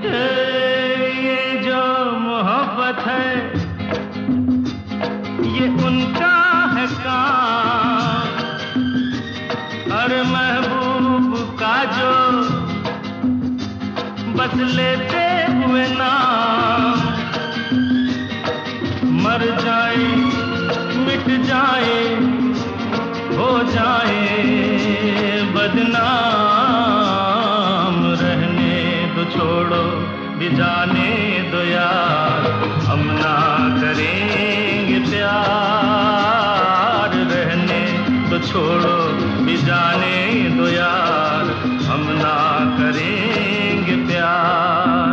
ये जो मोहब्बत है ये उनका है काम, अरे महबूब का जो बस लेते हुए नाम, मर जाए मिट जाए हो जाए बदनाम, रहने दो छोड़ो भी जाने दो यार, हम ना करेंगे प्यार, रहने दो छोड़ो भी जाने दो यार, हम ना करेंगे प्यार।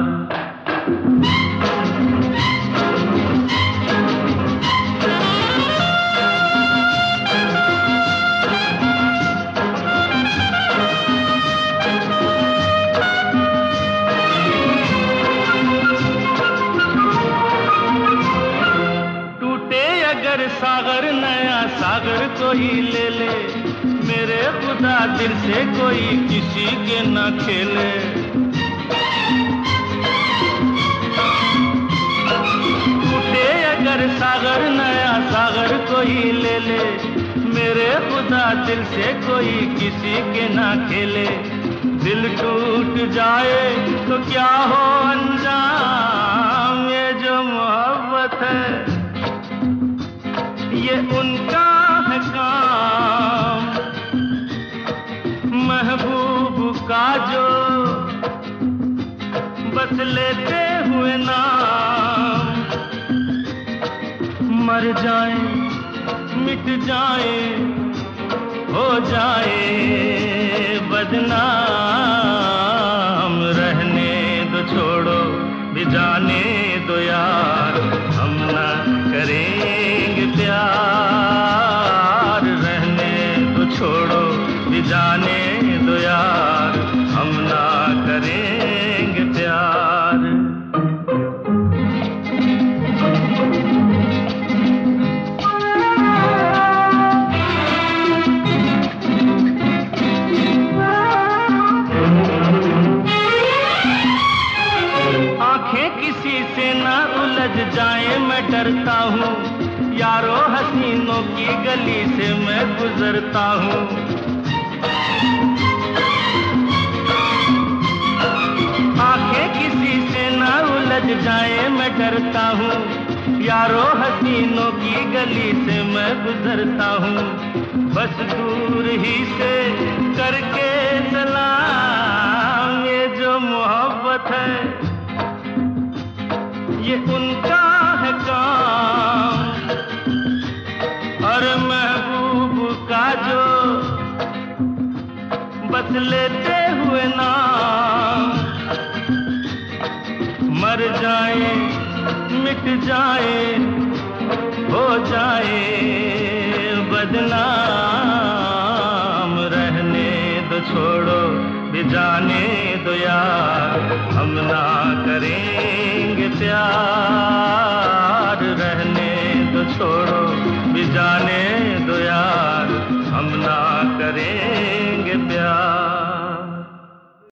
अगर सागर नया सागर कोई ले ले, मेरे खुदा दिल से कोई किसी के न खेले। टूटे अगर सागर नया सागर कोई ले ले, मेरे खुदा दिल से कोई किसी के न खेले। दिल टूट जाए तो क्या हो अंजाम, ये जो मोहब्बत है ये उनका है काम, महबूब का जो बस लेते हुए नाम, मर जाए मिट जाए हो जाए बदनाम, रहने दो छोड़ो भी जाने दो यार, हम ना करेंगे प्यार, रहने दो छोड़ो भी जाने दो यार, हम ना करेंगे प्यार। आंखें किसी से ना उलझ जाए मैं डरता हूँ, यारो हसीनों की गली से मैं गुजरता हूँ। आंखें किसी से ना उलझ जाए मैं डरता हूँ, यारो हसीनों की गली से मैं गुजरता हूँ। बस दूर ही से करके सलाम, ये जो मोहब्बत है ये उनका है काम, और महबूब का जो बस लेते हुए नाम, मर जाए मिट जाए हो जाए बदनाम, रहने दो छोड़ो भी जाने दो यार, हम ना करेंगे प्यार।